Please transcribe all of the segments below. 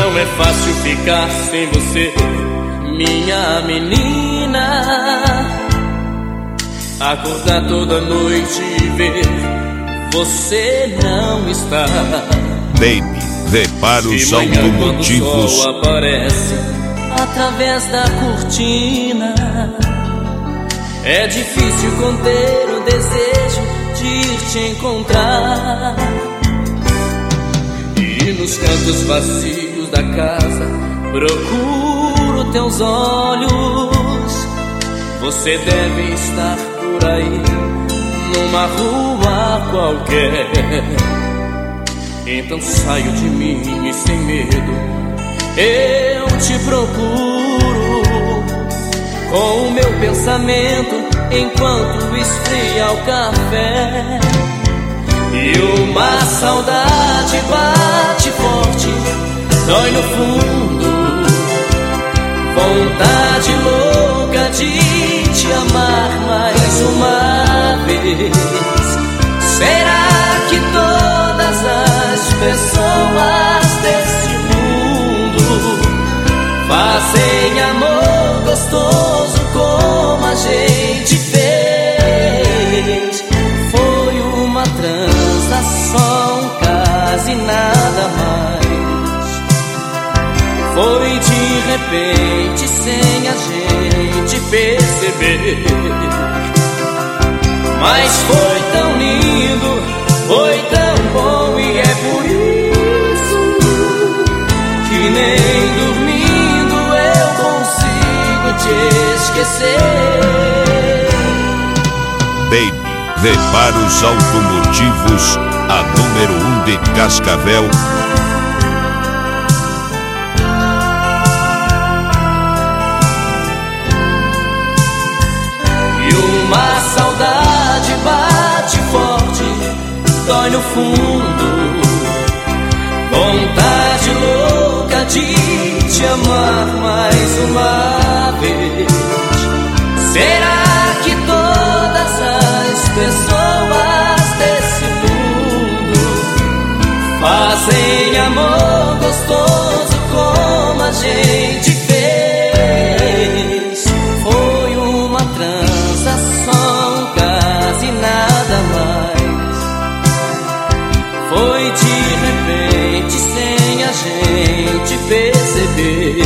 Não é fácil ficar sem você, minha menina. Acordar toda noite e ver você não está. Baby, reparos automotivos. De manhã, quando o sol aparece através da cortina, é difícil conter o desejo de ir te encontrar. E nos cantos vazios da casa procuro teus olhos. Você deve estar por aí, numa rua qualquer. Então saio de mim e sem medo eu te procuro, com o meu pensamento enquanto esfria o café. E uma saudade bate forte, dói no fundo. Vontade louca de te amar mais uma vez. Será que todas as pessoas desse mundo fazem amor gostoso como a gente fez? Foi uma transação, quase nada mais. Foi de repente, sem a gente perceber. Mas foi tão lindo, foi tão bom, e é por isso que nem dormindo eu consigo te esquecer. Baby, reparos automotivos, a número 1 de Cascavel. Uma saudade bate forte, dói no fundo. Vontade louca de te amar mais uma vez. Será que todas as pessoas desse mundo fazem amor gostoso como a gente fez? Foi uma transação, quase nada mais. Foi de repente, sem a gente perceber.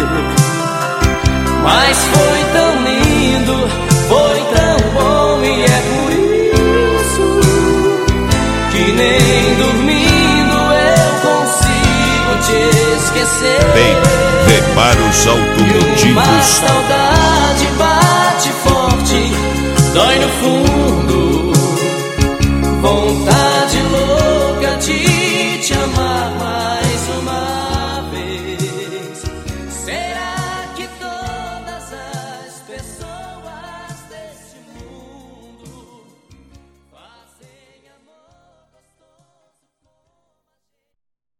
Mas foi tão lindo, foi tão bom, e é por isso que nem dormindo eu consigo te esquecer. Bem, reparos automotivos. E uma saudade bate forte, dói no fundo. Vontade louca de te amar.